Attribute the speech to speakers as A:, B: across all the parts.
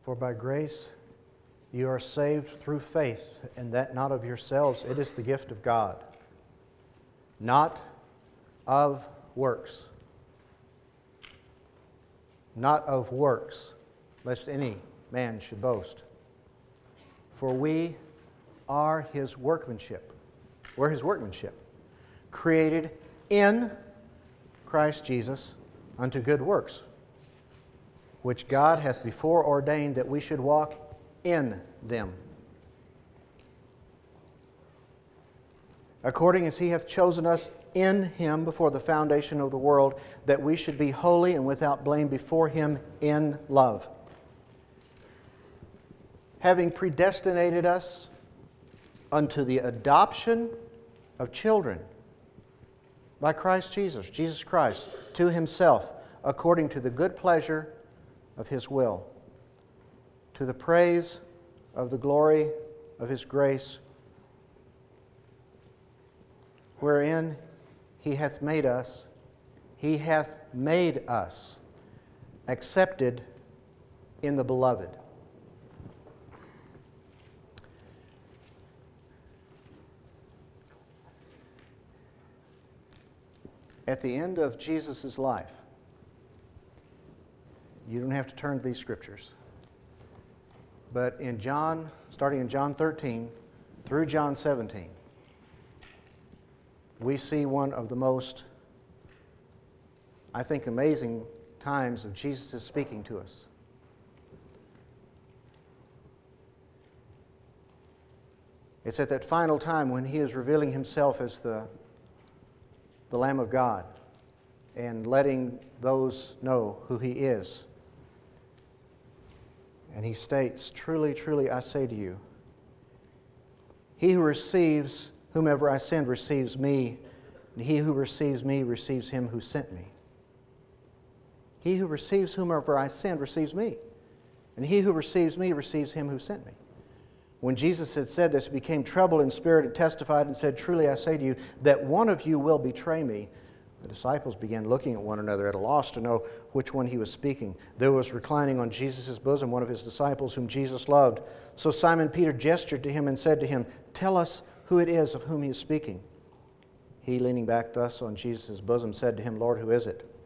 A: For by grace you are saved through faith, and that not of yourselves, it is the gift of God, not of works. Not of works, lest any man should boast. For we are His workmanship. We're His workmanship, created in Christ Jesus unto good works, which God hath before ordained that we should walk in them, according as He hath chosen us in Him before the foundation of the world, that we should be holy and without blame before Him in love, having predestinated us unto the adoption of children by Christ Jesus, Jesus Christ, to Himself, according to the good pleasure of His will, to the praise of the glory of His grace, wherein He hath made us accepted in the Beloved. At the end of Jesus' life, you don't have to turn to these scriptures, but in John, starting in John 13 through John 17, we see one of the most, I think, amazing times of Jesus' speaking to us. It's at that final time when He is revealing Himself as the Lamb of God and letting those know who He is. And He states, "Truly, truly, I say to you, he who receives whomever I send receives me, and he who receives me receives Him who sent me. He who receives whomever I send receives me, and he who receives me receives Him who sent me." When Jesus had said this, He became troubled in spirit and testified and said, "Truly I say to you, that one of you will betray me." The disciples began looking at one another at a loss to know which one He was speaking. There was reclining on Jesus' bosom one of His disciples whom Jesus loved. So Simon Peter gestured to Him and said to Him, "Tell us who it is of whom He is speaking." He, leaning back thus on Jesus' bosom, said to Him, "Lord, who is it?"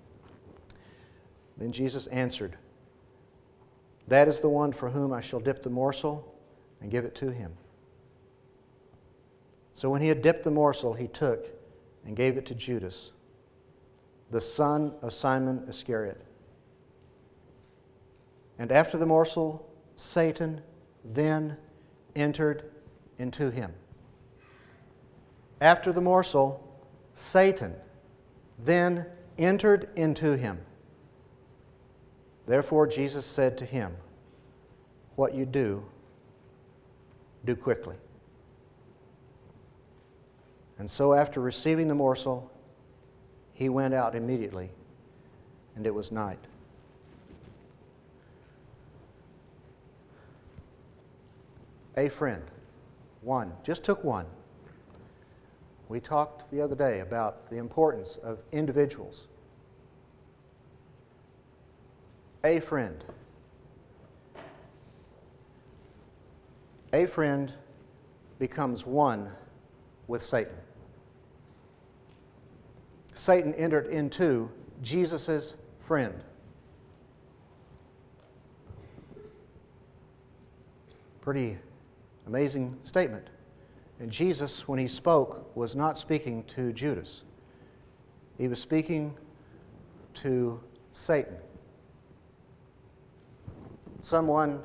A: Then Jesus answered, "That is the one for whom I shall dip the morsel and give it to him." So when He had dipped the morsel, He took and gave it to Judas, the son of Simon Iscariot. And after the morsel, Satan then entered into him. After the morsel, Satan then entered into him. Therefore Jesus said to him, "What you do, do quickly." And so after receiving the morsel, He went out immediately, and it was night. A friend. One. Just took one. We talked the other day about the importance of individuals. A friend. A friend becomes one with Satan. Satan entered into Jesus' friend. Pretty amazing statement. And Jesus, when He spoke, was not speaking to Judas. He was speaking to Satan. Someone,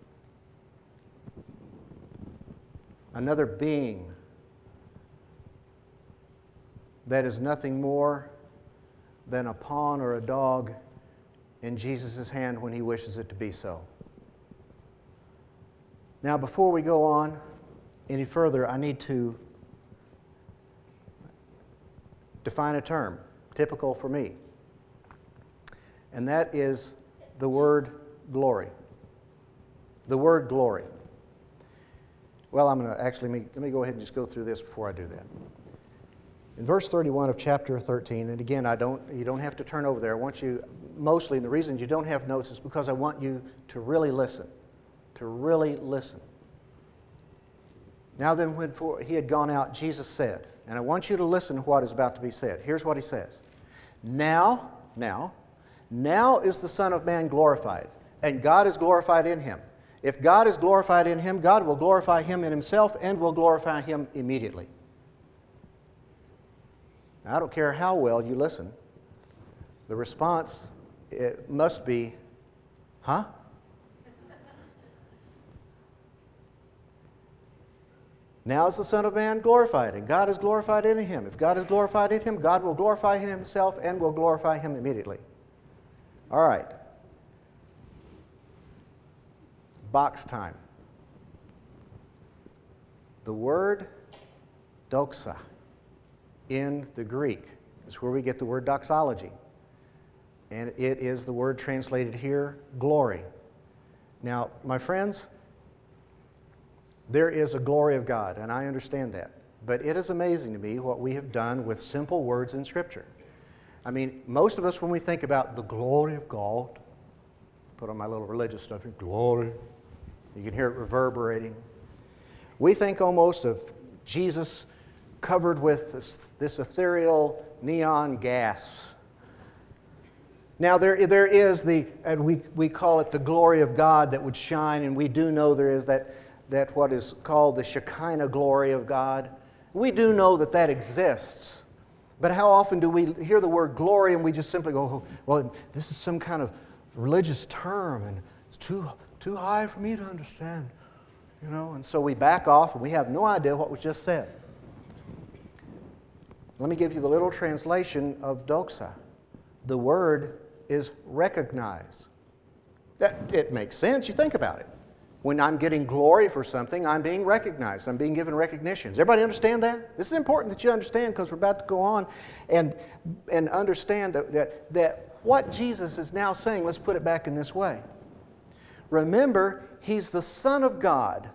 A: another being that is nothing more than a pawn or a dog in Jesus' hand when He wishes it to be so. Now, before we go on any further, I need to define a term typical for me, and that is the word glory. The word glory. Well, I'm going to actually, let me go ahead and just go through this before I do that. In verse 31 of chapter 13, and again, you don't have to turn over there. I want you, mostly, and the reason you don't have notes is because I want you to really listen. To really listen. Now then, when he had gone out, Jesus said, and I want you to listen to what is about to be said. Here's what he says. Now is the Son of Man glorified, and God is glorified in him. If God is glorified in him, God will glorify him in himself and will glorify him immediately. Now, I don't care how well you listen. The response it must be, huh? Now is the Son of Man glorified, and God is glorified in him. If God is glorified in him, God will glorify him himself and will glorify him immediately. All right. Box time. The word doxa in the Greek is where we get the word doxology. And it is the word translated here, glory. Now, my friends, there is a glory of God, and I understand that. But it is amazing to me what we have done with simple words in Scripture. I mean, most of us, when we think about the glory of God, put on my little religious stuff here, glory, you can hear it reverberating. We think almost of Jesus covered with this ethereal neon gas. Now there is and we call it the glory of God that would shine, and we do know there is that what is called the Shekinah glory of God. We do know that that exists. But how often do we hear the word glory and we just simply go, well, this is some kind of religious term and it's too high for me to understand, you know? And so we back off and we have no idea what was just said. Let me give you the little translation of doxa. The word is recognize. It makes sense. You think about it. When I'm getting glory for something, I'm being recognized. I'm being given recognition. Does everybody understand that? This is important that you understand because we're about to go on and understand that what Jesus is now saying, let's put it back in this way. Remember, He's the Son of God,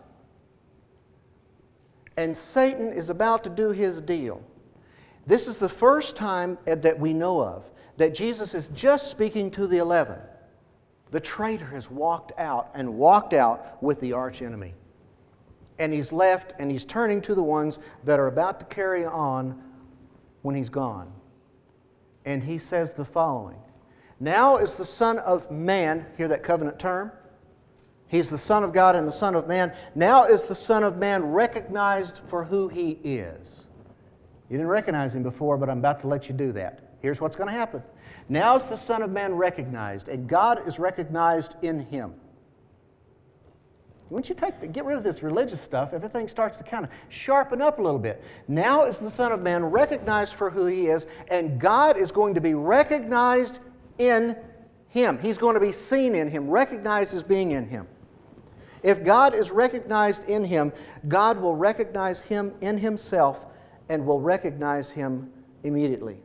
A: and Satan is about to do his deal. This is the first time that we know of that Jesus is just speaking to the 11. The traitor has walked out with the archenemy. And he's left and he's turning to the ones that are about to carry on when he's gone. And he says the following. Now is the Son of Man, hear that covenant term? He's the Son of God and the Son of Man. Now is the Son of Man recognized for who He is. You didn't recognize Him before, but I'm about to let you do that. Here's what's going to happen. Now is the Son of Man recognized, and God is recognized in Him. Once you get rid of this religious stuff, everything starts to kind of sharpen up a little bit. Now is the Son of Man recognized for who He is, and God is going to be recognized in Him. He's going to be seen in Him, recognized as being in Him. If God is recognized in Him, God will recognize Him in Himself and will recognize Him immediately.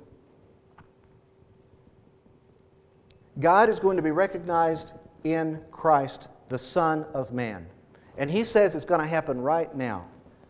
A: God is going to be recognized in Christ, the Son of Man. And He says it's going to happen right now.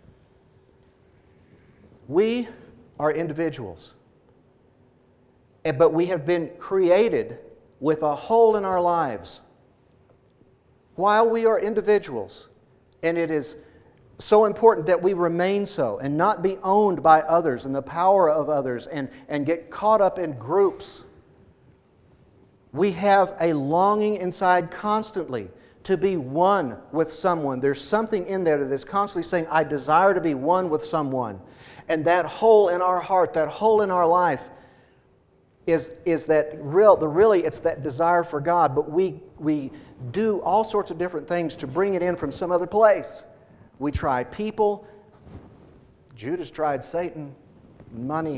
A: We are individuals, but we have been created with a hole in our lives. While we are individuals, and it is so important that we remain so and not be owned by others and the power of others and get caught up in groups. We have a longing inside constantly to be one with someone. There's something in there that is constantly saying, I desire to be one with someone. And that hole in our heart, that hole in our life is that it's that desire for God, but we do all sorts of different things to bring it in from some other place. We try people. Judas tried Satan, money.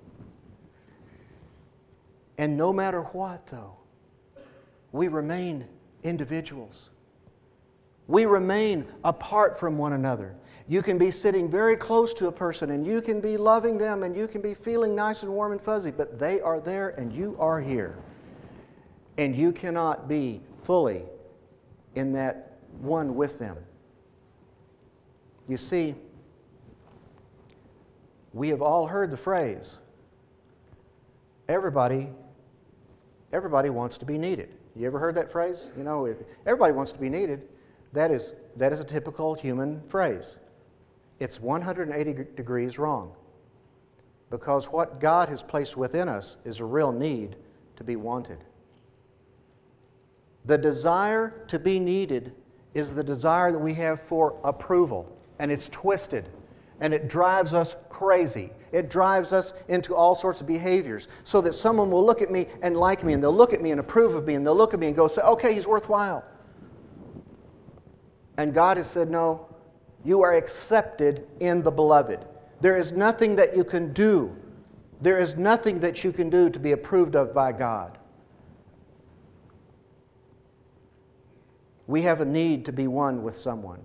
A: And no matter what, though, we remain individuals. We remain apart from one another. You can be sitting very close to a person and you can be loving them and you can be feeling nice and warm and fuzzy, but they are there and you are here. And you cannot be fully in that one with them. You see, We have all heard the phrase, everybody wants to be needed. You ever heard that phrase? You know, everybody wants to be needed. That is a typical human phrase. It's 180 degrees wrong. Because what God has placed within us is a real need to be wanted. The desire to be needed is the desire that we have for approval. And it's twisted. And it drives us crazy. It drives us into all sorts of behaviors so that someone will look at me and like me, and they'll look at me and approve of me, and they'll look at me and go, say, okay, he's worthwhile. And God has said, no, you are accepted in the Beloved. There is nothing that you can do. There is nothing that you can do to be approved of by God. We have a need to be one with someone.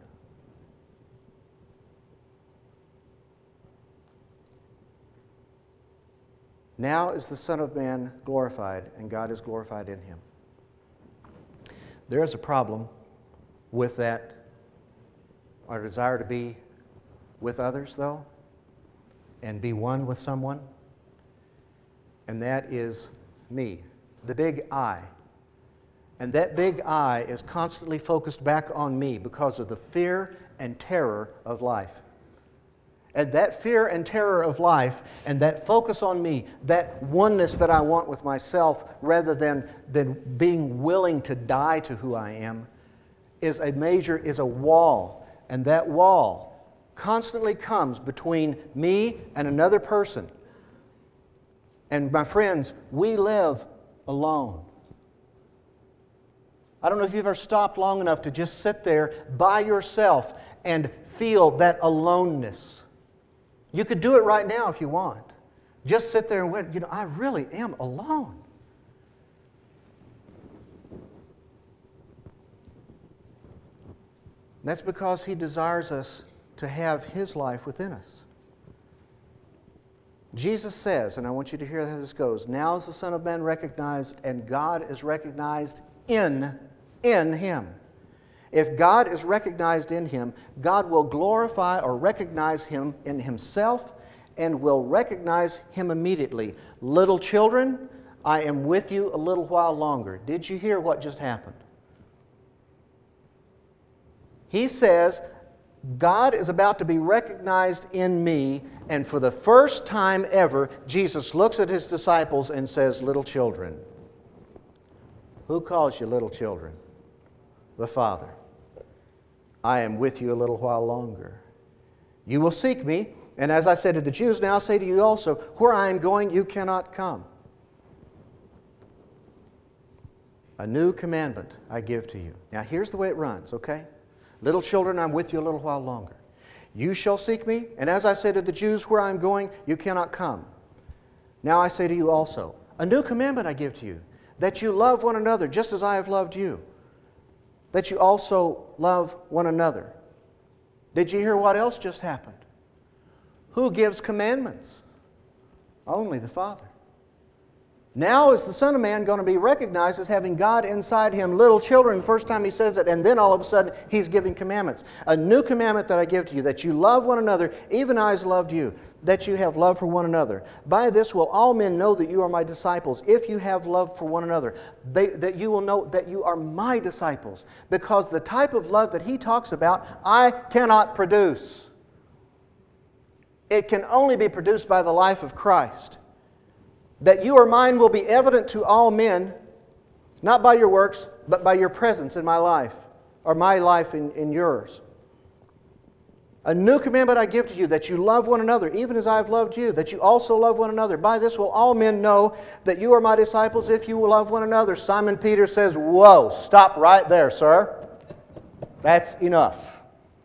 A: Now is the Son of Man glorified, and God is glorified in Him. There is a problem with that, our desire to be with others, though, and be one with someone, and that is me, the big I. And that big I is constantly focused back on me because of the fear and terror of life. And that fear and terror of life and that focus on me, that oneness that I want with myself rather than being willing to die to who I am, is a wall. And that wall constantly comes between me and another person. And my friends, we live alone. I don't know if you've ever stopped long enough to just sit there by yourself and feel that aloneness. You could do it right now if you want. Just sit there and wait. You know, I really am alone. That's because He desires us to have His life within us. Jesus says, and I want you to hear how this goes, now is the Son of Man recognized, and God is recognized in Him. If God is recognized in Him, God will glorify or recognize Him in Himself and will recognize Him immediately. Little children, I am with you a little while longer. Did you hear what just happened? He says, God is about to be recognized in me, and for the first time ever, Jesus looks at His disciples and says, little children. Who calls you little children? The Father. I am with you a little while longer. You will seek me, and as I said to the Jews, now I say to you also, where I am going, you cannot come. A new commandment I give to you. Now here's the way it runs, okay? Little children, I'm with you a little while longer. You shall seek me, and as I said to the Jews, where I am going, you cannot come. Now I say to you also, a new commandment I give to you, that you love one another just as I have loved you, that you also love one another. Did you hear what else just happened? Who gives commandments? Only the Father. Now is the Son of Man going to be recognized as having God inside Him, little children, the first time He says it, and then all of a sudden He's giving commandments. A new commandment that I give to you, that you love one another, even as I loved you, that you have love for one another. By this will all men know that you are my disciples, if you have love for one another. That you will know that you are my disciples, because the type of love that He talks about, I cannot produce. It can only be produced by the life of Christ. That you are mine will be evident to all men, not by your works, but by your presence in my life, or my life in yours. A new commandment I give to you, that you love one another, even as I have loved you, that you also love one another. By this will all men know that you are my disciples, if you will love one another. Simon Peter says, whoa, stop right there, sir. That's enough.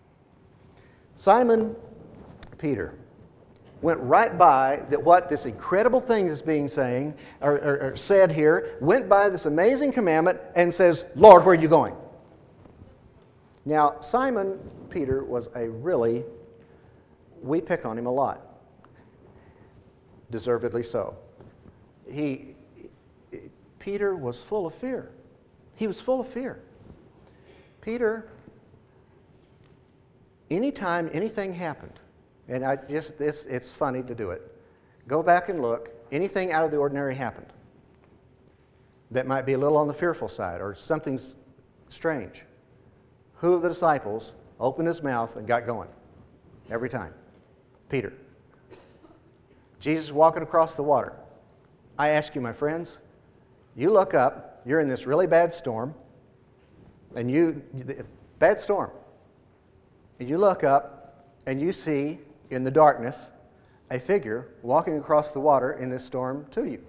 A: Simon Peter went right by what this incredible thing is being said here, went by this amazing commandment and says, Lord, where are you going? Now, Simon Peter was we pick on him a lot. Deservedly so. Peter was full of fear. He was full of fear. Peter, anytime anything happened, And it's funny to do it. Go back and look. Anything out of the ordinary happened that might be a little on the fearful side or something's strange. Who of the disciples opened his mouth and got going? Every time. Peter. Jesus walking across the water. I ask you, my friends, you look up, you're in this really bad storm, and bad storm. And you look up and you see in the darkness a figure walking across the water in this storm to you.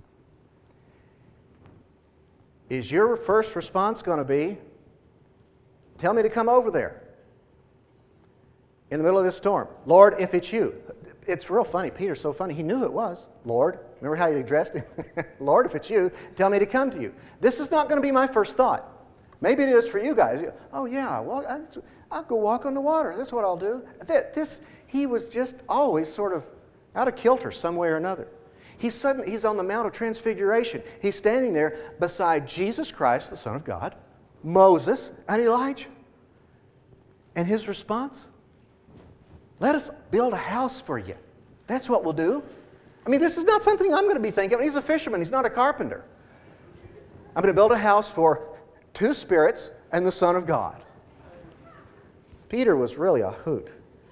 A: Is your first response going to be, tell me to come over there in the middle of this storm? Lord, if it's you. It's real funny. Peter's so funny. He knew it was. Lord, remember how he addressed him? Lord, if it's you, tell me to come to you. This is not going to be my first thought. Maybe it is for you guys. Oh, yeah, well, I'll go walk on the water. That's what I'll do. He was just always sort of out of kilter some way or another. He's on the Mount of Transfiguration. He's standing there beside Jesus Christ, the Son of God, Moses, and Elijah. And his response? Let us build a house for you. That's what we'll do. I mean, this is not something I'm going to be thinking of. He's a fisherman. He's not a carpenter. I'm going to build a house for two spirits and the Son of God. Peter was really a hoot.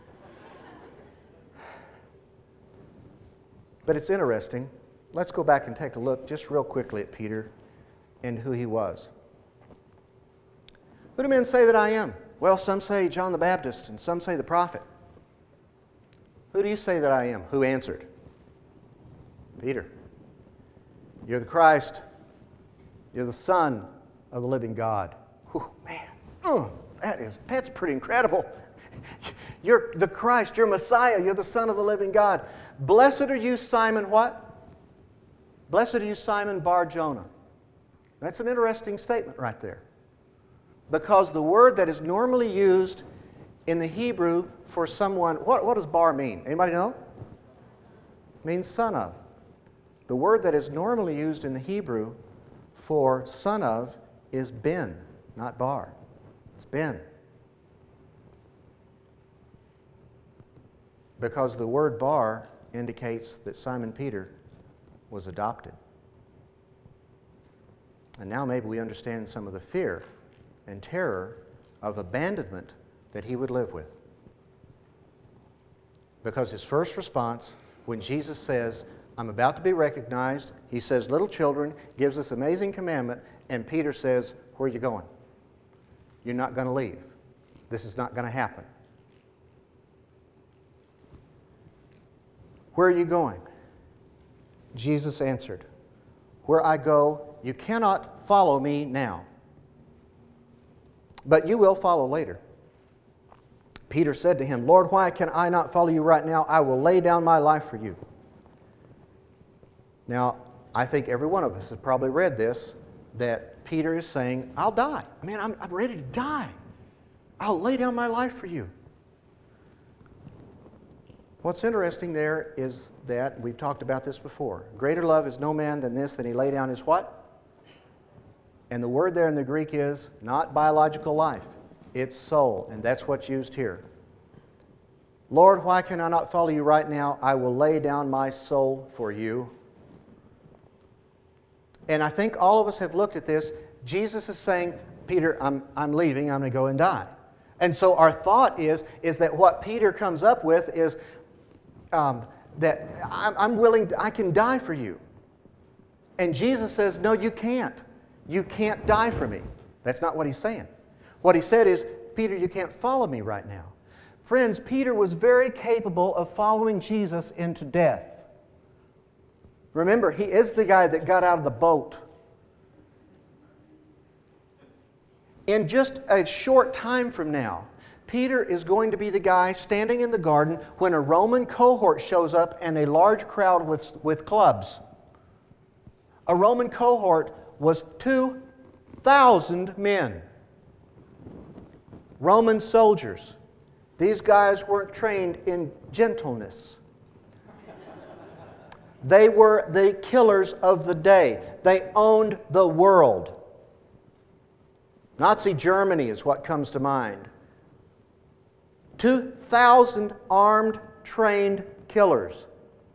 A: But it's interesting. Let's go back and take a look just real quickly at Peter and who he was. Who do men say that I am? Well, some say John the Baptist and some say the prophet. Who do you say that I am? Who answered? Peter. You're the Christ. You're the Son of the living God. Whew, man, that's pretty incredible. You're the Christ. You're Messiah. You're the Son of the living God. Blessed are you, Simon what? Blessed are you, Simon Bar-Jonah. That's an interesting statement right there. Because the word that is normally used in the Hebrew for someone, what does bar mean? Anybody know? It means son of. The word that is normally used in the Hebrew for son of is ben, not bar. It's ben. Because the word bar indicates that Simon Peter was adopted. And now maybe we understand some of the fear and terror of abandonment that he would live with. Because his first response, when Jesus says, I'm about to be recognized, he says, little children, gives this amazing commandment, and Peter says, where are you going? You're not going to leave. This is not going to happen. Where are you going? Jesus answered, where I go, you cannot follow me now, but you will follow later. Peter said to him, Lord, why can I not follow you right now? I will lay down my life for you. Now, I think every one of us has probably read this, that Peter is saying, I'll die. I mean, I'm ready to die. I'll lay down my life for you. What's interesting there is that, we've talked about this before, greater love is no man than this, than he lay down his what? And the word there in the Greek is not biological life. It's soul, and that's what's used here. Lord, why can I not follow you right now? I will lay down my soul for you. And I think all of us have looked at this. Jesus is saying, Peter, I'm leaving, I'm going to go and die. And so our thought is that what Peter comes up with is that I'm willing, I can die for you. And Jesus says, no, you can't. You can't die for me. That's not what he's saying. What he said is, Peter, you can't follow me right now. Friends, Peter was very capable of following Jesus into death. Remember, he is the guy that got out of the boat. In just a short time from now, Peter is going to be the guy standing in the garden when a Roman cohort shows up and a large crowd with clubs. A Roman cohort was 2,000 men. Roman soldiers. These guys weren't trained in gentleness. They were the killers of the day. They owned the world. Nazi Germany is what comes to mind. 2,000 armed untrained killers.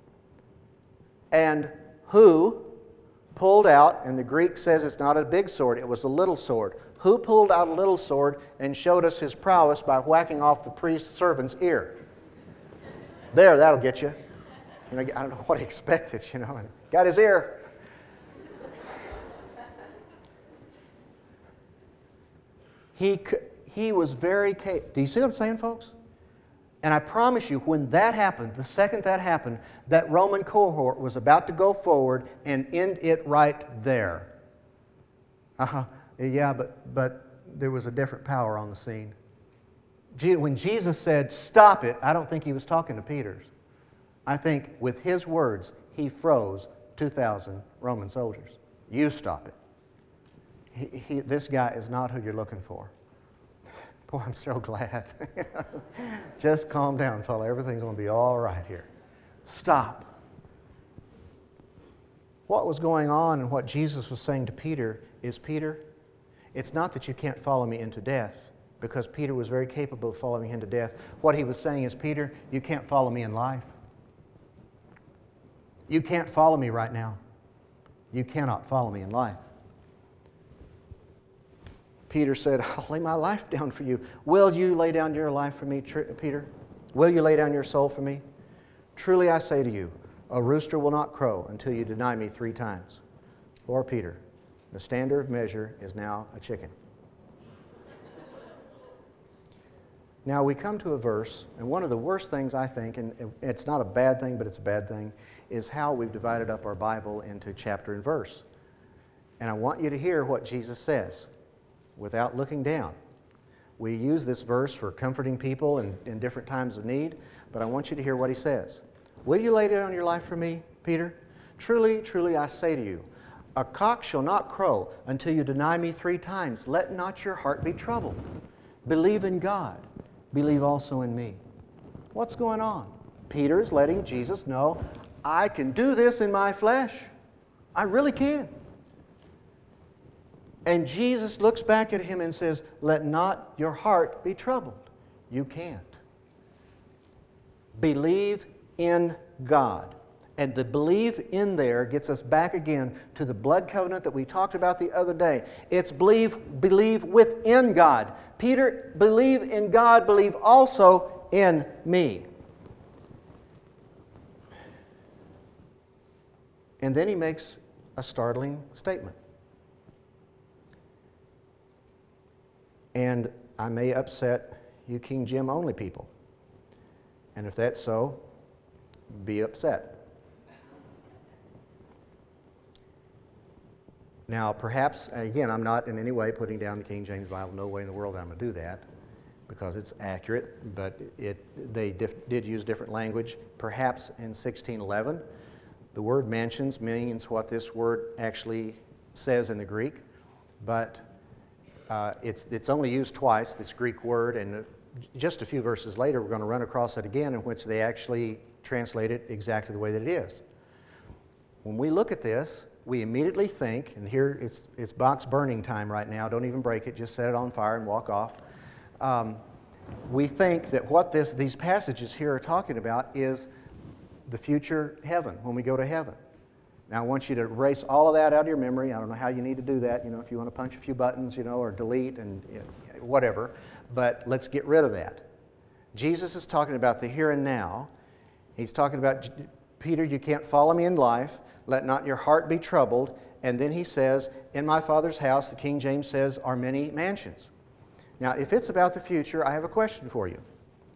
A: And who pulled out, and the Greek says it's not a big sword, it was a little sword. Who pulled out a little sword and showed us his prowess by whacking off the priest's servant's ear? There, that'll get you. You know, I don't know what he expected, you know. Got his ear. He was very capable. Do you see what I'm saying, folks? And I promise you, when that happened, the second that happened, that Roman cohort was about to go forward and end it right there. Yeah, but there was a different power on the scene. When Jesus said, "Stop it," I don't think he was talking to Peter's. I think with his words, he froze 2,000 Roman soldiers. You stop it. This guy is not who you're looking for. Boy, I'm so glad. Just calm down, fella. Everything's going to be all right here. Stop. What was going on and what Jesus was saying to Peter is, Peter, it's not that you can't follow me into death, because Peter was very capable of following him to death. What he was saying is, Peter, you can't follow me in life. You can't follow me right now. You cannot follow me in life. Peter said, I'll lay my life down for you. Will you lay down your life for me, Peter? Will you lay down your soul for me? Truly I say to you, a rooster will not crow until you deny me 3 times. Or Peter, the standard of measure is now a chicken. Now we come to a verse, and one of the worst things I think, and it's not a bad thing, but it's a bad thing, is how we've divided up our Bible into chapter and verse. And I want you to hear what Jesus says without looking down. We use this verse for comforting people in different times of need, but I want you to hear what he says. Will you lay down your life for me, Peter? Truly, truly, I say to you, a cock shall not crow until you deny me 3 times. Let not your heart be troubled. Believe in God. Believe also in me. What's going on? Peter's letting Jesus know, I can do this in my flesh. I really can. And Jesus looks back at him and says, let not your heart be troubled. You can't. Believe in God. And the believe in there gets us back again to the blood covenant that we talked about the other day. It's believe within God. Peter, believe in God, believe also in me. And then he makes a startling statement. And I may upset you King Jim only people. And if that's so, be upset. Now, perhaps, and again, I'm not in any way putting down the King James Bible. No way in the world I'm going to do that, because it's accurate, but they did use different language. Perhaps in 1611, the word mansions means what this word actually says in the Greek, but it's only used twice, this Greek word, and just a few verses later we're going to run across it again, in which they actually translate it exactly the way that it is. When we look at this, we immediately think, and here it's box burning time right now, don't even break it, just set it on fire and walk off. We think that what these passages here are talking about is the future heaven, when we go to heaven. Now I want you to erase all of that out of your memory. I don't know how you need to do that, if you want to punch a few buttons, or delete and whatever, but let's get rid of that. Jesus is talking about the here and now. He's talking about, Peter, you can't follow me in life. Let not your heart be troubled. And then he says, in my Father's house, the King James says, are many mansions. Now, if it's about the future, I have a question for you.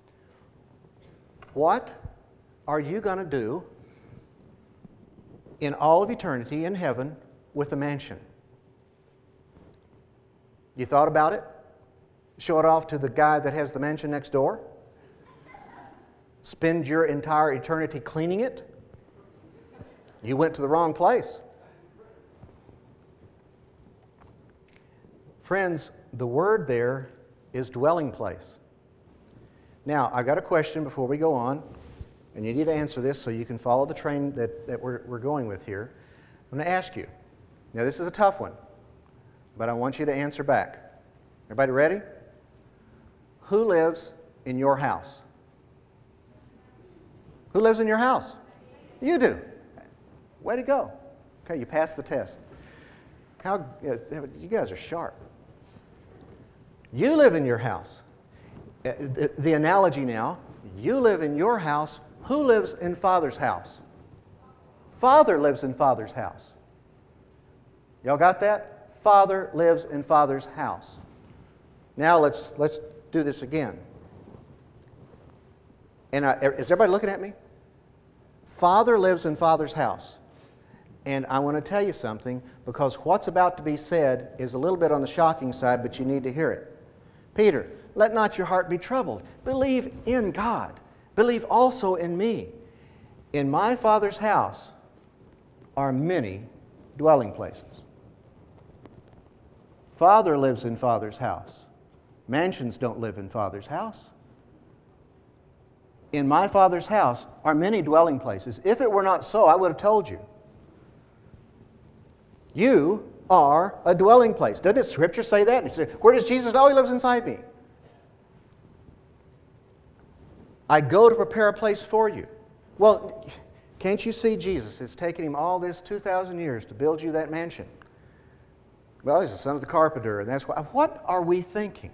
A: What are you going to do in all of eternity in heaven with the mansion? You thought about it? Show it off to the guy that has the mansion next door? Spend your entire eternity cleaning it? You went to the wrong place. Friends, the word there is dwelling place. Now, I got a question before we go on, and you need to answer this so you can follow the train that we're going with here. I'm going to ask you. Now, this is a tough one, but I want you to answer back. Everybody ready? Who lives in your house? Who lives in your house? You do. Way to go. Okay, you passed the test. You guys are sharp. You live in your house. The analogy now, you live in your house. Who lives in Father's house? Father lives in Father's house. Y'all got that? Father lives in Father's house. Now let's do this again. And is everybody looking at me? Father lives in Father's house. And I want to tell you something, because what's about to be said is a little bit on the shocking side, but you need to hear it. Peter, let not your heart be troubled. Believe in God. Believe also in me. In my Father's house are many dwelling places. Father lives in Father's house. Mansions don't live in Father's house. In my Father's house are many dwelling places. If it were not so, I would have told you. You are a dwelling place. Doesn't the Scripture say that? Where does Jesus know? He lives inside me. I go to prepare a place for you. Well, can't you see Jesus? It's taken him all this 2,000 years to build you that mansion. Well, he's the son of the carpenter, and that's why. What are we thinking?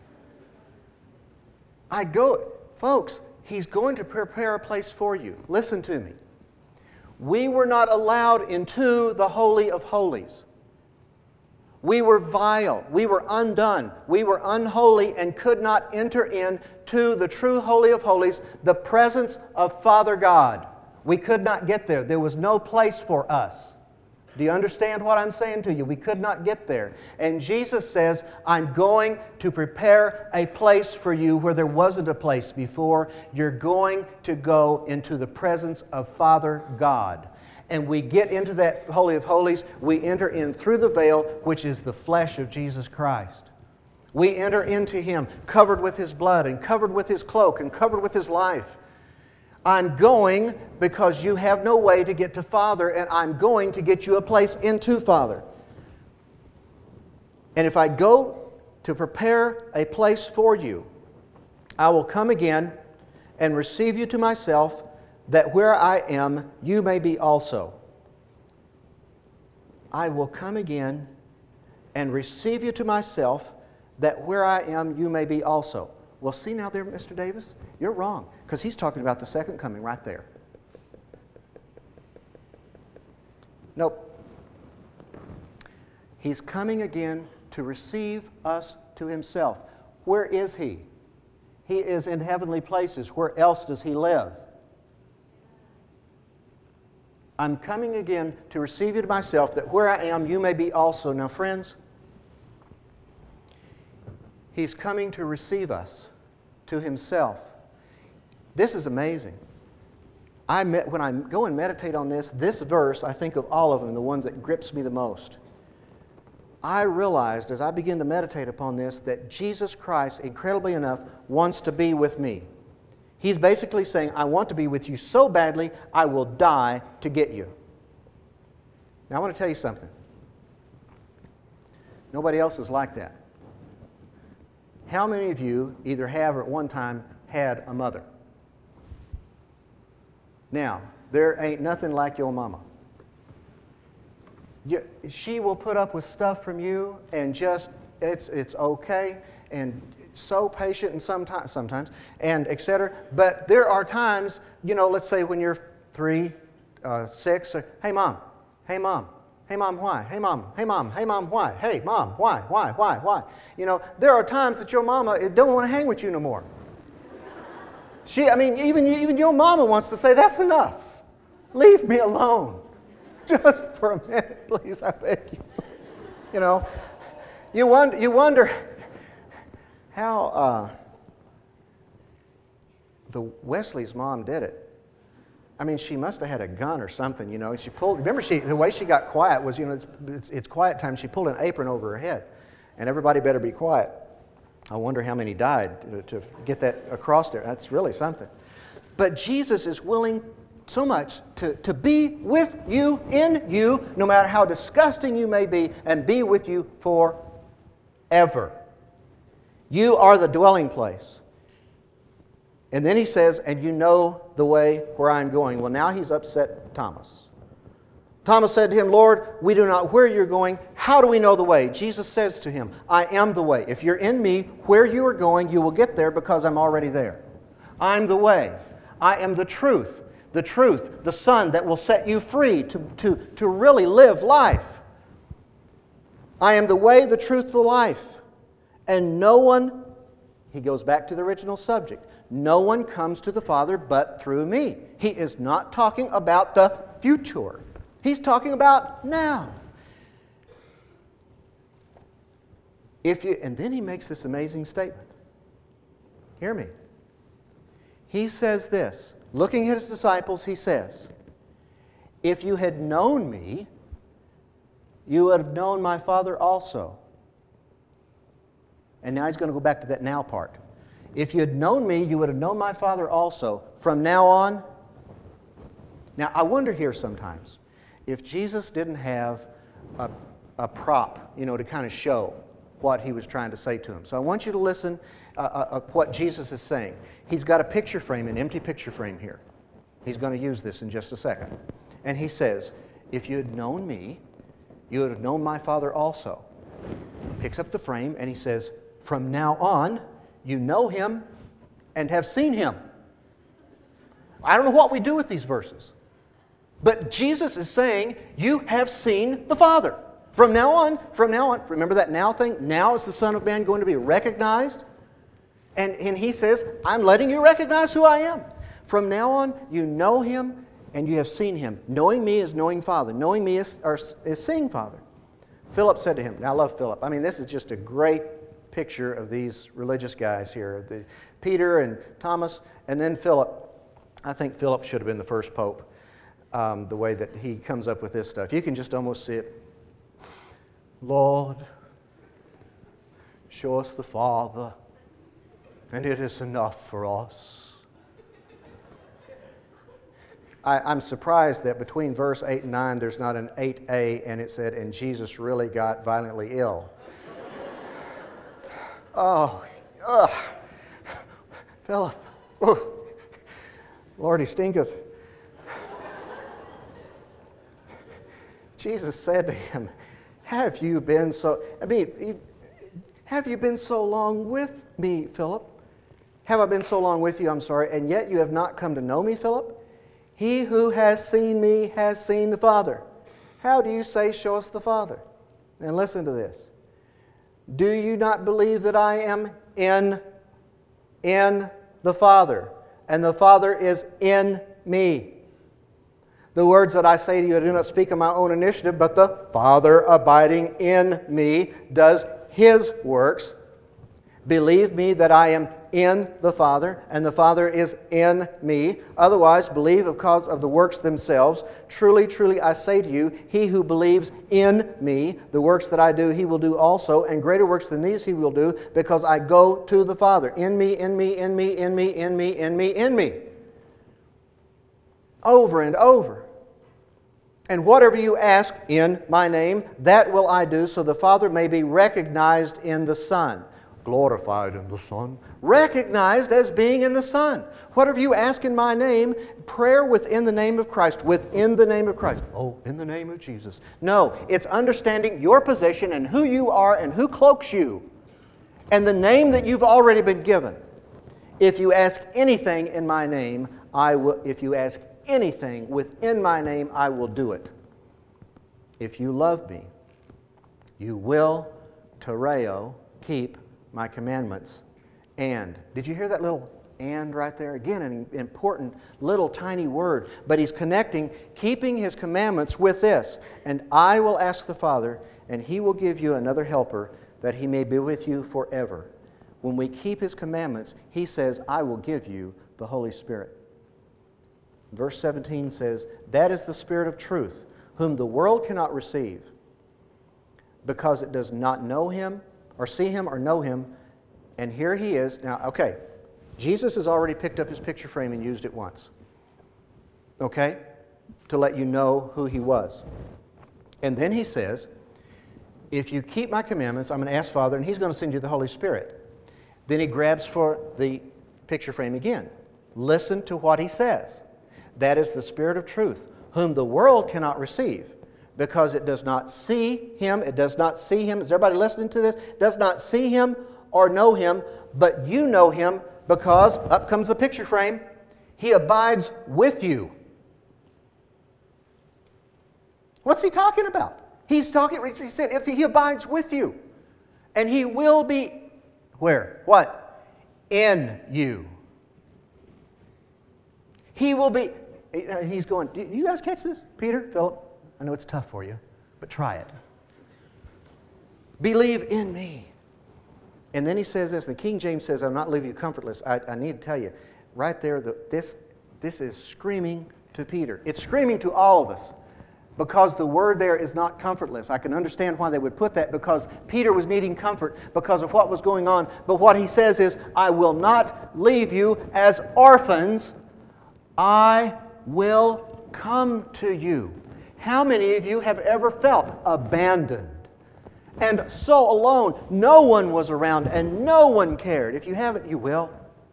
A: Folks, he's going to prepare a place for you. Listen to me. We were not allowed into the Holy of Holies. We were vile. We were undone. We were unholy and could not enter into the true Holy of Holies, the presence of Father God. We could not get there. There was no place for us. Do you understand what I'm saying to you? We could not get there. And Jesus says, I'm going to prepare a place for you where there wasn't a place before. You're going to go into the presence of Father God. And we get into that Holy of Holies. We enter in through the veil, which is the flesh of Jesus Christ. We enter into Him covered with His blood and covered with His cloak and covered with His life. I'm going because you have no way to get to Father, and I'm going to get you a place into Father. And if I go to prepare a place for you, I will come again and receive you to myself, that where I am, you may be also. I will come again and receive you to myself, that where I am, you may be also. Well, see now there, Mr. Davis, you're wrong, because he's talking about the second coming right there. Nope. He's coming again to receive us to Himself. Where is He? He is in heavenly places. Where else does He live? I'm coming again to receive you to myself, that where I am, you may be also. Now, friends, He's coming to receive us to Himself. This is amazing. When I go and meditate on this verse, I think of all of them, the ones that grips me the most. I realized as I begin to meditate upon this that Jesus Christ, incredibly enough, wants to be with me. He's basically saying, I want to be with you so badly, I will die to get you. Now I want to tell you something. Nobody else is like that. How many of you either have or at one time had a mother? Now, there ain't nothing like your mama. She will put up with stuff from you and just, it's okay, and so patient and sometimes, and etc. But there are times, let's say when you're 3, 6, hey mom, why? Hey mom, why? Hey mom, why? There are times that your mama don't want to hang with you no more. Even your mama wants to say, that's enough. Leave me alone. Just for a minute, please, I beg you. You wonder how the Wesley's mom did it. She must have had a gun or something, She pulled. Remember, the way she got quiet was, it's quiet time. She pulled an apron over her head, and everybody better be quiet. I wonder how many died to get that across there. That's really something. But Jesus is willing so much to be with you, in you, no matter how disgusting you may be, and be with you forever. You are the dwelling place. And then he says, and you know the way where I'm going. Well, now he's upset Thomas. Thomas said to him, Lord, we do not know where you're going. How do we know the way? Jesus says to him, I am the way. If you're in me, where you are going, you will get there because I'm already there. I'm the way. I am the truth, the Son that will set you free to really live life. I am the way, the truth, the life. And no one, he goes back to the original subject, no one comes to the Father but through me. He is not talking about the future. He's talking about now. And then he makes this amazing statement. Hear me. He says this, looking at his disciples, he says, if you had known me, you would have known my Father also. And now he's going to go back to that now part. If you had known me, you would have known my Father also. From now on. Now, I wonder here sometimes, if Jesus didn't have a prop, to kind of show what he was trying to say to him. So I want you to listen what Jesus is saying. He's got a picture frame, an empty picture frame here. He's going to use this in just a second. And he says, if you had known me, you would have known my Father also. He picks up the frame and he says, from now on, you know him and have seen him. I don't know what we do with these verses. But Jesus is saying, you have seen the Father. From now on, remember that now thing? Now is the Son of Man going to be recognized? And he says, I'm letting you recognize who I am. From now on, you know him and you have seen him. Knowing me is knowing Father. Knowing me is seeing Father. Philip said to him, now I love Philip. I mean, this is just a great picture of these religious guys here. Peter and Thomas, and then Philip. I think Philip should have been the first pope, the way that he comes up with this stuff. You can just almost see it. Lord, show us the Father, and it is enough for us. I'm surprised that between verse 8 and 9 there's not an 8a and it said, and Jesus really got violently ill. Philip, Lord, he stinketh. Jesus said to him, have you been so long with me, Philip? Have I been so long with you, I'm sorry, and yet you have not come to know me, Philip? He who has seen me has seen the Father. How do you say, show us the Father? And listen to this. Do you not believe that I am in the Father, and the Father is in me? The words that I say to you, I do not speak of my own initiative, but the Father abiding in me does His works. Believe me that I am in the Father, and the Father is in me. Otherwise, believe because of the works themselves. Truly, truly, I say to you, he who believes in me, the works that I do, he will do also, and greater works than these he will do, because I go to the Father. In me, in me, in me, in me, in me, in me, in me. Over and over. And whatever you ask in my name, that will I do, so the Father may be recognized in the Son. Glorified in the Son. Recognized as being in the Son. Whatever you ask in my name, prayer within the name of Christ. Within the name of Christ. Oh, in the name of Jesus. No, it's understanding your position and who you are and who cloaks you. And the name that you've already been given. If you ask anything in my name, I will. If you ask anything within my name, I will do it. If you love me, you will, tereo, keep my commandments. And, did you hear that little and right there? Again, an important little tiny word. But he's connecting keeping his commandments with this. And I will ask the Father, and he will give you another helper, that he may be with you forever. When we keep his commandments, he says, I will give you the Holy Spirit. Verse 17 says, that is the Spirit of truth, whom the world cannot receive, because it does not know him, or see him, or know him. And here he is. Now, okay, Jesus has already picked up his picture frame and used it once. Okay? To let you know who he was. And then he says, if you keep my commandments, I'm going to ask Father, and he's going to send you the Holy Spirit. Then he grabs for the picture frame again. Listen to what he says. That is the Spirit of truth, whom the world cannot receive, because it does not see him. It does not see him. Is everybody listening to this? It does not see him or know him, but you know him, because, up comes the picture frame, he abides with you. What's he talking about? He said he abides with you. And he will be, where? What? In you. He will be, he's going, do you guys catch this? Peter, Philip, I know it's tough for you, but try it. Believe in me. And then he says this, the King James says, I'm not leaving you comfortless. I need to tell you, right there, this is screaming to Peter. It's screaming to all of us, because the word there is not comfortless. I can understand why they would put that, because Peter was needing comfort because of what was going on. But what he says is, I will not leave you as orphans. I will come to you. How many of you have ever felt abandoned and so alone? No one was around and no one cared. If you haven't, you will.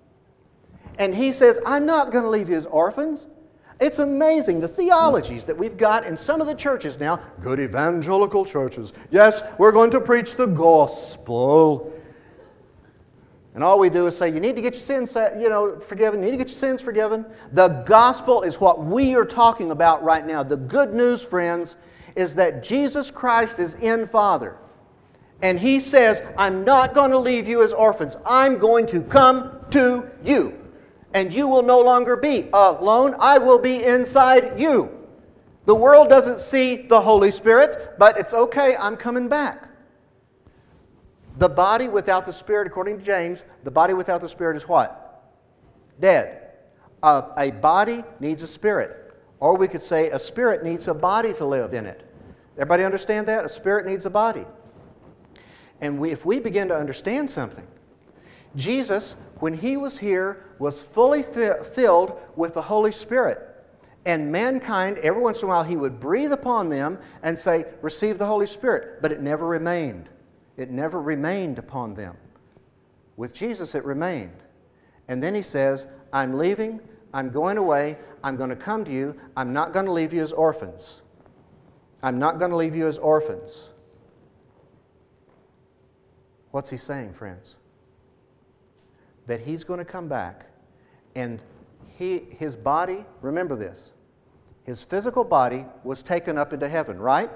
A: And he says, I'm not going to leave you as orphans. It's amazing, the theologies that we've got in some of the churches now, good evangelical churches. Yes, we're going to preach the gospel. And all we do is say, you need to get your sins forgiven. You need to get your sins forgiven. The gospel is what we are talking about right now. The good news, friends, is that Jesus Christ is in Father. And He says, I'm not going to leave you as orphans. I'm going to come to you. And you will no longer be alone. I will be inside you. The world doesn't see the Holy Spirit, but it's okay, I'm coming back. The body without the Spirit, according to James, the body without the Spirit is what? Dead. A body needs a spirit. Or we could say a spirit needs a body to live in it. Everybody understand that? A spirit needs a body. And if we begin to understand something, Jesus, when He was here, was fully filled with the Holy Spirit. And mankind, every once in a while, He would breathe upon them and say, receive the Holy Spirit. But it never remained. It never remained upon them. With Jesus, it remained. And then He says, I'm leaving, I'm going away, I'm going to come to you, I'm not going to leave you as orphans. I'm not going to leave you as orphans. What's He saying, friends? That He's going to come back, and His body, remember this, His physical body was taken up into heaven, right?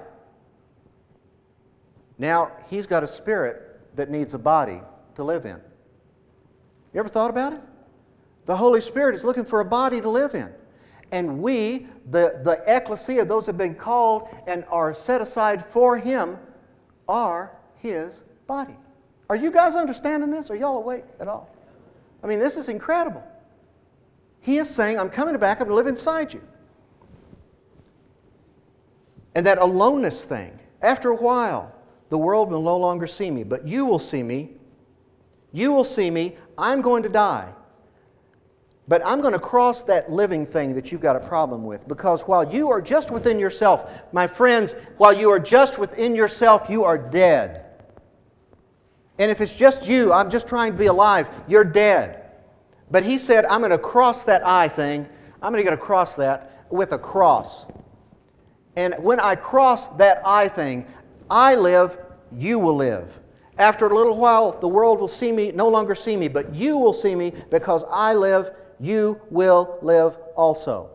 A: Now, He's got a spirit that needs a body to live in. You ever thought about it? The Holy Spirit is looking for a body to live in. And we, the ecclesia, those who have been called and are set aside for Him, are His body. Are you guys understanding this? Are y'all awake at all? I mean, this is incredible. He is saying, I'm coming back, I'm going to live inside you. And that aloneness thing, after a while, the world will no longer see me, but you will see me. You will see me. I'm going to die. But I'm going to cross that living thing that you've got a problem with, because while you are just within yourself, my friends, while you are just within yourself, you are dead. And if it's just you, I'm just trying to be alive, you're dead. But He said, I'm going to cross that I thing. I'm going to get across that with a cross. And when I cross that I thing, I live, you will live. After a little while, the world will see me, no longer see me, but you will see me, because I live, you will live also.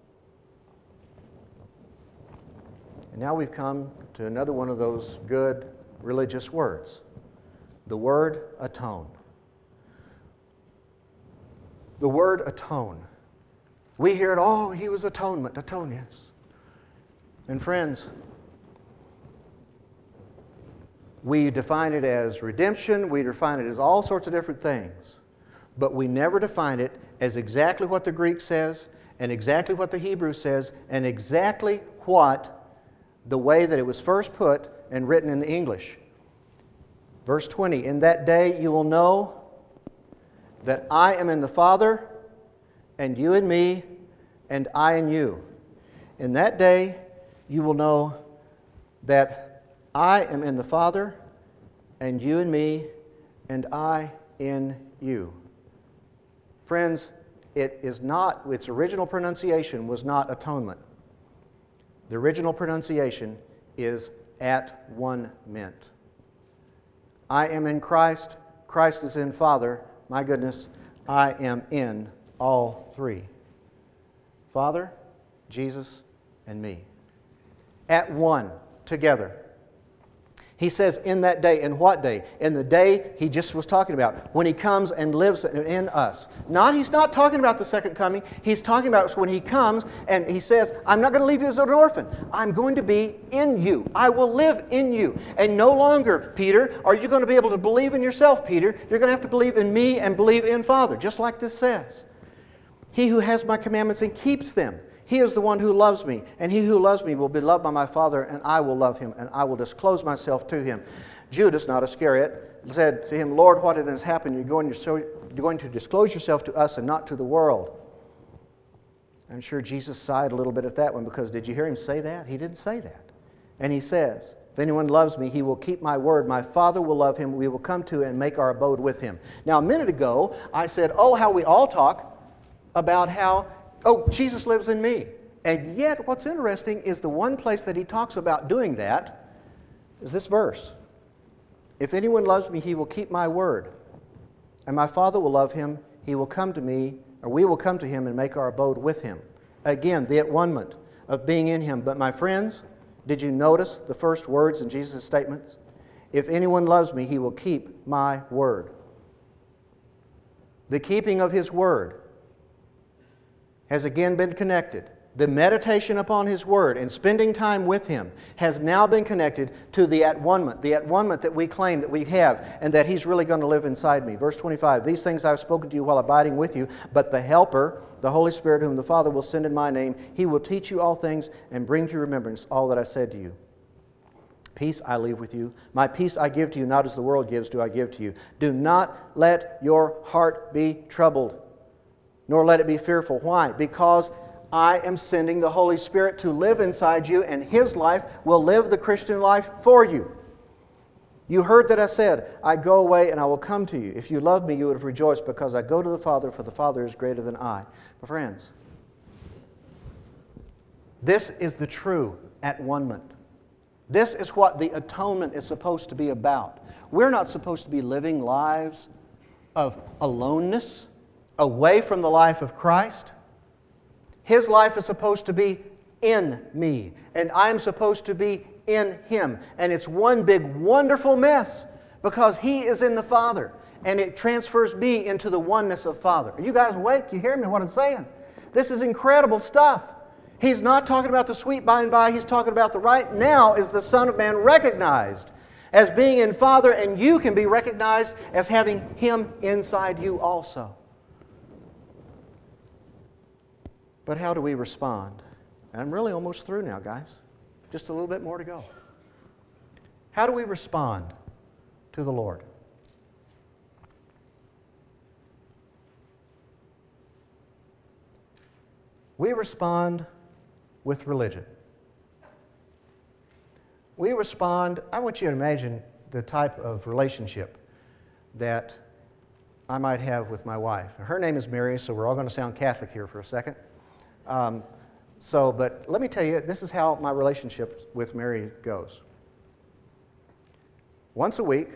A: And now we've come to another one of those good religious words. The word atone. The word atone. We hear it, oh, He was atonement, atone, yes. And friends, we define it as redemption, we define it as all sorts of different things, but we never define it as exactly what the Greek says, and exactly what the Hebrew says, and exactly what the way that it was first put and written in the English. Verse 20, in that day you will know that I am in the Father, and you in me, and I in you. In that day you will know that I am in the Father, and you in me, and I in you. Friends, it is not, its original pronunciation was not atonement. The original pronunciation is at one ment. I am in Christ, Christ is in Father, my goodness, I am in all three. Father, Jesus, and me. At one, together. He says in that day. In what day? In the day he just was talking about, when he comes and lives in us. He's not talking about the second coming. He's talking about when he comes and he says, I'm not going to leave you as an orphan. I'm going to be in you. I will live in you. And no longer, Peter, are you going to be able to believe in yourself, Peter. You're going to have to believe in me and believe in Father, just like this says. He who has my commandments and keeps them, he is the one who loves me, and he who loves me will be loved by my Father, and I will love him, and I will disclose myself to him. Judas, not Iscariot, said to him, Lord, what has happened? You're going to disclose yourself to us and not to the world. I'm sure Jesus sighed a little bit at that one, because did you hear him say that? He didn't say that. And he says, if anyone loves me, he will keep my word. My Father will love him. We will come to and make our abode with him. Now, a minute ago, I said, oh, how we all talk about how Jesus lives in me. And yet, what's interesting is the one place that he talks about doing that is this verse. If anyone loves me, he will keep my word. And my Father will love him. He will come to me, or we will come to him and make our abode with him. Again, the at-one-ment of being in him. But my friends, did you notice the first words in Jesus' statements? If anyone loves me, he will keep my word. The keeping of his word has again been connected. The meditation upon his word and spending time with him has now been connected to the at-one-ment that we claim that we have, and that he's really going to live inside me. Verse 25, these things I have spoken to you while abiding with you, but the Helper, the Holy Spirit, whom the Father will send in my name, he will teach you all things and bring to remembrance all that I said to you. Peace I leave with you. My peace I give to you, not as the world gives do I give to you. Do not let your heart be troubled, nor let it be fearful. Why? Because I am sending the Holy Spirit to live inside you, and his life will live the Christian life for you. You heard that I said, I go away and I will come to you. If you love me, you would have rejoiced, because I go to the Father, for the Father is greater than I. My friends, this is the true at-one-ment. This is what the atonement is supposed to be about. We're not supposed to be living lives of aloneness, away from the life of Christ. His life is supposed to be in me, and I'm supposed to be in him. And it's one big wonderful mess, because he is in the Father, and it transfers me into the oneness of Father. Are you guys awake? You hear me what I'm saying? This is incredible stuff. He's not talking about the sweet by and by. He's talking about the right now is the Son of Man recognized as being in Father, and you can be recognized as having him inside you also. But how do we respond? And I'm really almost through now, guys. Just a little bit more to go. How do we respond to the Lord? We respond with religion. We respond, I want you to imagine the type of relationship that I might have with my wife. Her name is Mary, so we're all going to sound Catholic here for a second. But let me tell you, this is how my relationship with Mary goes. Once a week,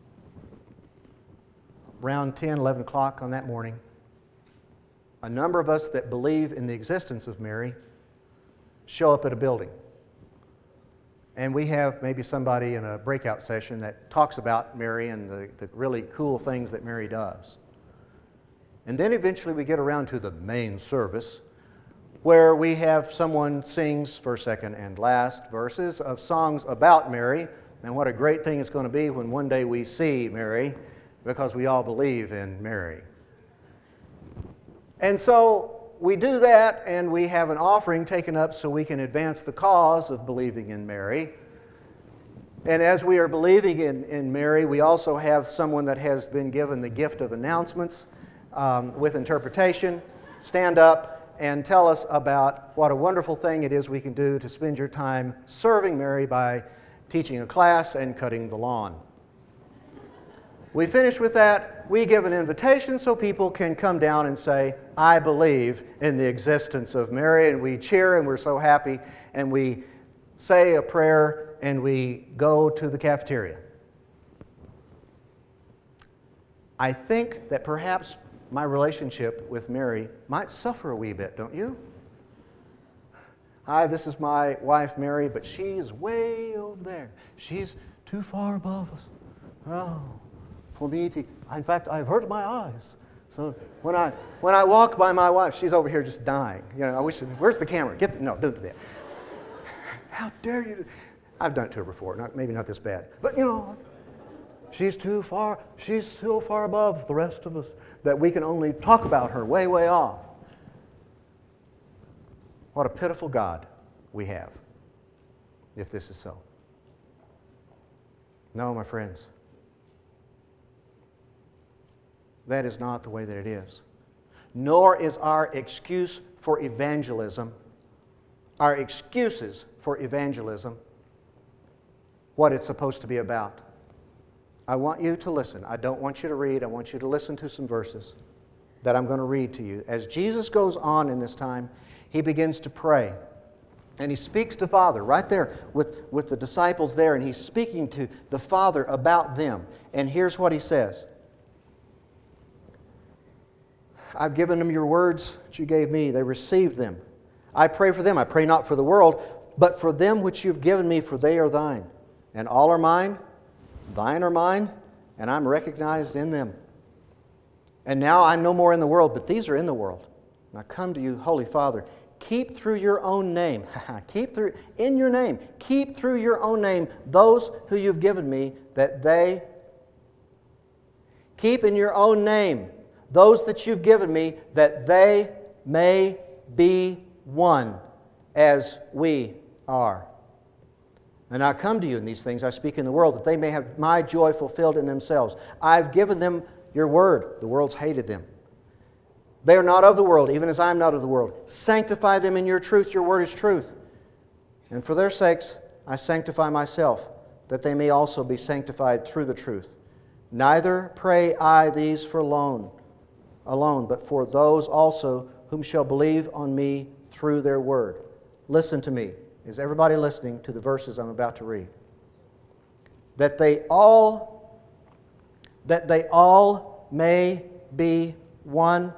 A: around 10, 11 o'clock on that morning, a number of us that believe in the existence of Mary show up at a building. And we have maybe somebody in a breakout session that talks about Mary and the really cool things that Mary does. And then eventually we get around to the main service, where we have someone sings first, second, and last verses of songs about Mary, and what a great thing it's going to be when one day we see Mary, because we all believe in Mary. And so we do that, and we have an offering taken up so we can advance the cause of believing in Mary. And as we are believing in Mary, we also have someone that has been given the gift of announcements with interpretation stand up and tell us about what a wonderful thing it is we can do to spend your time serving Mary by teaching a class and cutting the lawn. We finish with that. We give an invitation so people can come down and say, I believe in the existence of Mary, and we cheer and we're so happy, and we say a prayer and we go to the cafeteria. I think that perhaps my relationship with Mary might suffer a wee bit, don't you? Hi, this is my wife, Mary, but she's way over there. She's too far above us. Oh, for me to... In fact, I've hurt my eyes. So when I walk by my wife, she's over here just dying. You know, I wish... Where's the camera? No, don't do that. How dare you... I've done it to her before. Maybe not this bad. But, you know, she's too far. She's so far above the rest of us that we can only talk about her way, way off. What a pitiful God we have, if this is so. No, my friends. That is not the way that it is. Nor is our excuse for evangelism, our excuses for evangelism, what it's supposed to be about. I want you to listen. I don't want you to read. I want you to listen to some verses that I'm going to read to you. As Jesus goes on in this time, He begins to pray. And He speaks to Father right there with the disciples there, and He's speaking to the Father about them. And here's what He says. I've given them your words that you gave me. They received them. I pray for them. I pray not for the world, but for them which you've given me, for they are thine. And all are mine, thine are mine, and I'm recognized in them. And now I'm no more in the world, but these are in the world. And I come to you, Holy Father, keep through your own name, keep through your own name those who you've given me, that they keep in your own name those that you've given me, that they may be one as we are. And I come to you in these things I speak in the world, that they may have my joy fulfilled in themselves. I've given them your word. The world's hated them. They are not of the world, even as I am not of the world. Sanctify them in your truth. Your word is truth. And for their sakes I sanctify myself, that they may also be sanctified through the truth. Neither pray I these for alone, but for those also whom shall believe on me through their word. Listen to me. Is everybody listening to the verses I'm about to read? That they all may be one,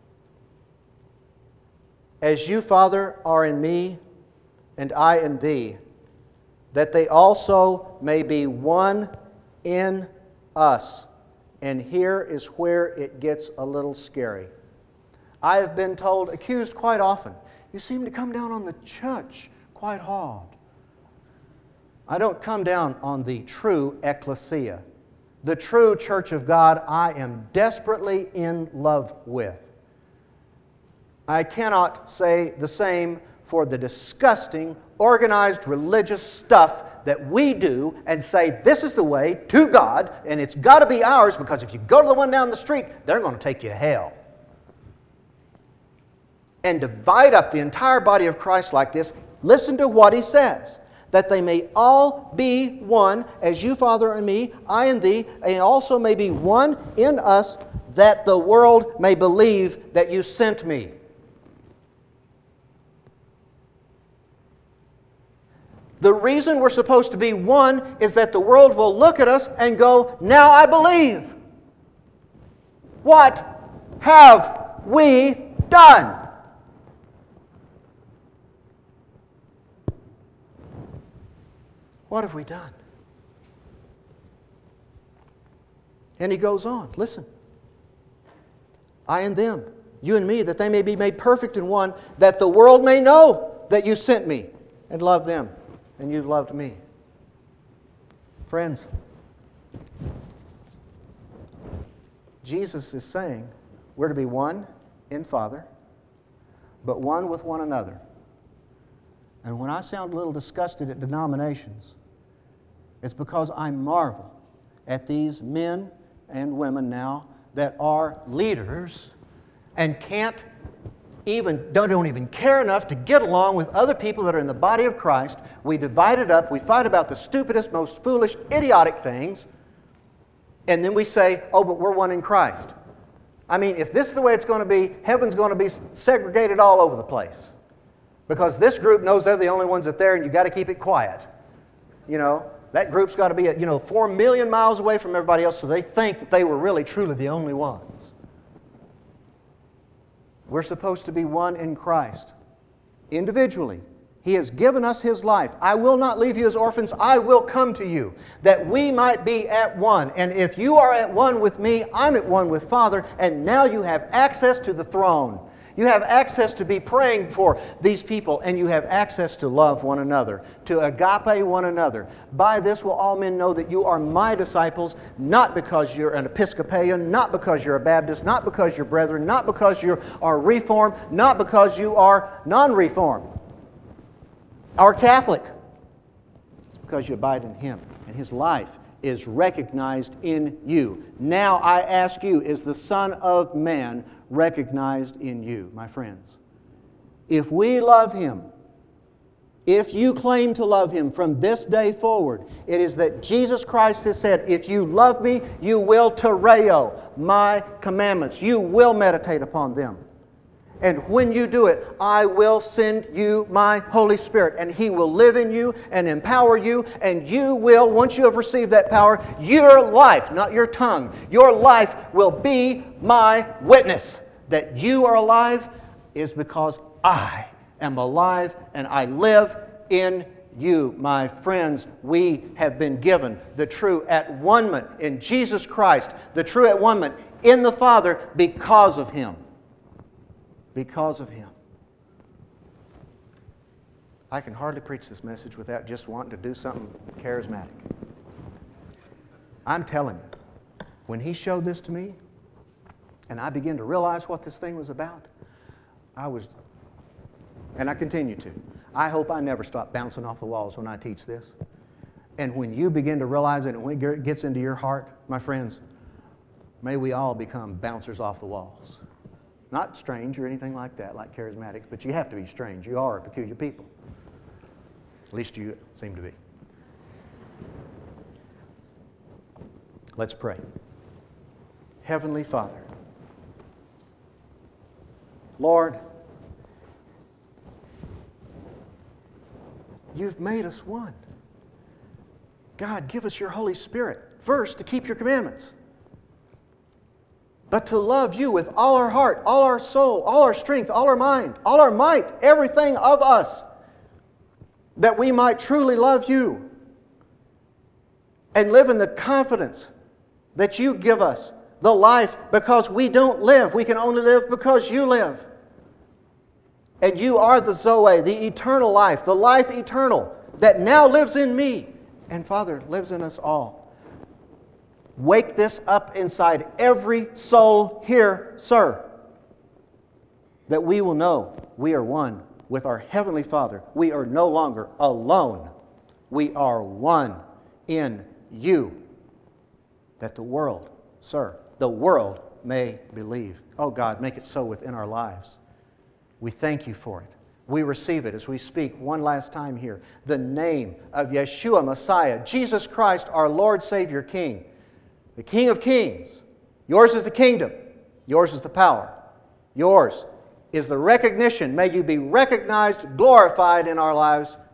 A: as you, Father, are in me, and I in thee, that they also may be one in us. And here is where it gets a little scary. I have been accused quite often, you seem to come down on the church quite hard. I don't come down on the true ecclesia. The true church of God I am desperately in love with. I cannot say the same for the disgusting, organized religious stuff that we do and say this is the way to God and it's got to be ours, because if you go to the one down the street, they're going to take you to hell. And divide up the entire body of Christ like this. Listen to what He says. That they may all be one, as you, Father, and me, I and thee, and also may be one in us, that the world may believe that you sent me. The reason we're supposed to be one is that the world will look at us and go, now I believe. What have we done? What have we done? And He goes on, listen. I and them, you and me, that they may be made perfect in one, that the world may know that you sent me and loved them, and you've loved me. Friends, Jesus is saying we're to be one in Father, but one with one another. And when I sound a little disgusted at denominations, it's because I marvel at these men and women now that are leaders and don't even care enough to get along with other people that are in the body of Christ. We divide it up. We fight about the stupidest, most foolish, idiotic things. And then we say, oh, but we're one in Christ. I mean, if this is the way it's going to be, heaven's going to be segregated all over the place. Because this group knows they're the only ones that are there, and you've got to keep it quiet. You know, that group's got to be, 4 million miles away from everybody else, so they think that they were really, truly the only ones. We're supposed to be one in Christ. Individually. He has given us His life. I will not leave you as orphans. I will come to you, that we might be at one. And if you are at one with me, I'm at one with Father, and now you have access to the throne. You have access to be praying for these people, and you have access to love one another, to agape one another. By this will all men know that you are my disciples, not because you're an Episcopalian, not because you're a Baptist, not because you're brethren, not because you are Reformed, not because you are non-Reformed or Catholic. It's because you abide in Him, and His life is recognized in you. Now I ask you, is the Son of Man recognized in you, my friends? If we love Him, if you claim to love Him from this day forward, it is that Jesus Christ has said, if you love me, you will tereo my commandments. You will meditate upon them. And when you do it, I will send you my Holy Spirit, and He will live in you and empower you, and you will, once you have received that power, your life, not your tongue, your life will be my witness. That you are alive is because I am alive and I live in you. My friends, we have been given the true at-one-ment in Jesus Christ, the true at-one-ment in the Father because of Him. Because of Him. I can hardly preach this message without just wanting to do something charismatic. I'm telling you, when He showed this to me, and I began to realize what this thing was about, and I continue to. I hope I never stop bouncing off the walls when I teach this. And when you begin to realize it and when it gets into your heart, my friends, may we all become bouncers off the walls. Not strange or anything like that, like charismatics, but you have to be strange. You are a peculiar people. At least you seem to be. Let's pray. Heavenly Father, Lord, You've made us one. God, give us Your Holy Spirit, first, to keep Your commandments, but to love You with all our heart, all our soul, all our strength, all our mind, all our might, everything of us, that we might truly love You and live in the confidence that You give us the life, because we don't live. We can only live because You live. And You are the Zoe, the eternal life, the life eternal that now lives in me and, Father, lives in us all. Wake this up inside every soul here, sir, that we will know we are one with our Heavenly Father. We are no longer alone. We are one in You, that the world, sir, the world may believe. Oh God, make it so within our lives. We thank You for it. We receive it as we speak one last time here. The name of Yeshua Messiah, Jesus Christ, our Lord, Savior, King. The King of Kings. Yours is the kingdom. Yours is the power. Yours is the recognition. May You be recognized, glorified in our lives